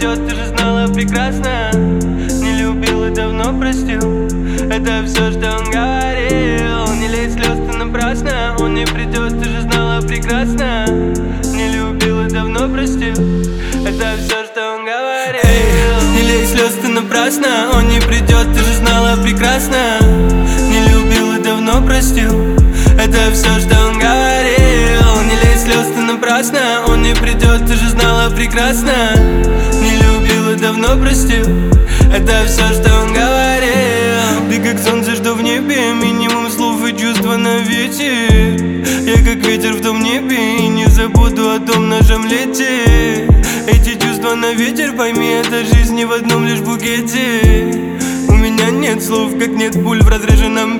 придет, ты же знала прекрасно. Не любил и давно простил. Это все, что он говорил. Не лей слез, ты напрасно. Он не придет, ты же знала прекрасно. Не любил и давно простил. Это все, что он говорил. Не лей слез, ты напрасно. Он не придет, ты же знала прекрасно. Не любил и давно простил. Это все, что он говорил. Не лей слез, ты напрасно. Он не придет, ты же знала прекрасно. Не любил и давно простил. Это все, что он говорил. Ты как солнце, что в небе. Минимум слов и чувства на ветер. Я как ветер в том небе. И не забуду о том нашем лете. Эти чувства на ветер, пойми, это жизнь не в одном лишь букете. У меня нет слов, как нет пуль в разряженном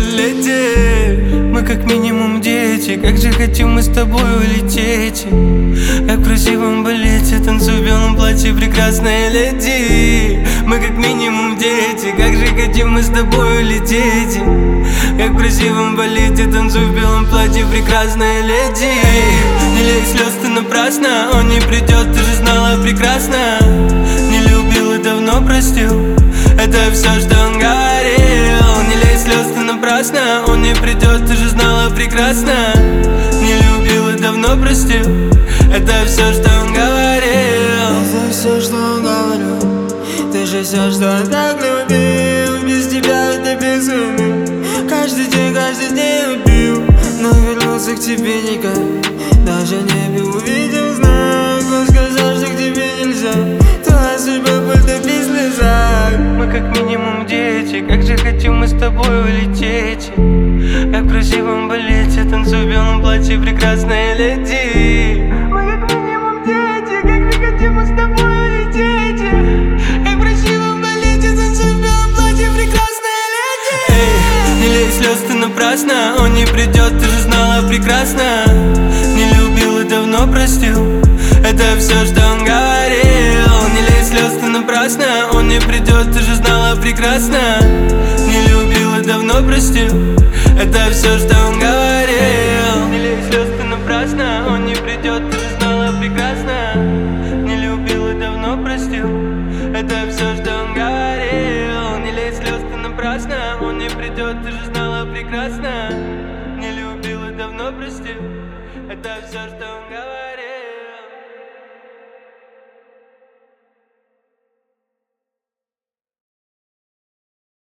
пистолете. Мы как минимум дети, как же хотим мы с тобой улететь. Как в красивом балете, танцуй в белом платье, прекрасная леди. Мы как минимум дети, как же хотим мы с тобой улететь. Как в красивом балете, танцуй в белом платье, прекрасная леди. Не лей слез, ты напрасно. Он не придет, ты же знала прекрасно. Не любил и давно простил. Это все, что он говорил. Не лей слез, ты напрасно. Он не придет, ты же знала прекрасно. Не любил и давно простил. Это все, что он говорил. Это все, что он говорил. Ты же все, что он так любил. Без тебя это безумие. Каждый день убил. Но вернулся к тебе никак. Даже небе увидел знак. Он сказал, что к тебе нельзя. Твоя судьба потопи в слезах. Мы как минимум дети, как же хотим мы с тобой улететь. Как в красивом балете, танцуй в белом платье, прекрасная леди. Мы как минимум дети, как же хотим мы с тобой улететь. Как в красивом балете, танцуй в белом платье, прекрасная леди. Не лей слез, ты напрасно. Он не придет, ты же знала прекрасно. Не любил и давно простил. Это все, что он говорил. Не лей слез, ты напрасно. Он не придет, ты же знала прекрасно. Не любил и давно простил. Это все, что он говорил. Не лей слез, ты напрасно. Он не придет, ты же знала прекрасно. Не любил и давно простил. Это все, что он говорил. Не лей слез, ты напрасно. Он не придет, ты же знала прекрасно. Не любил и давно простил. Это все, что он говорил.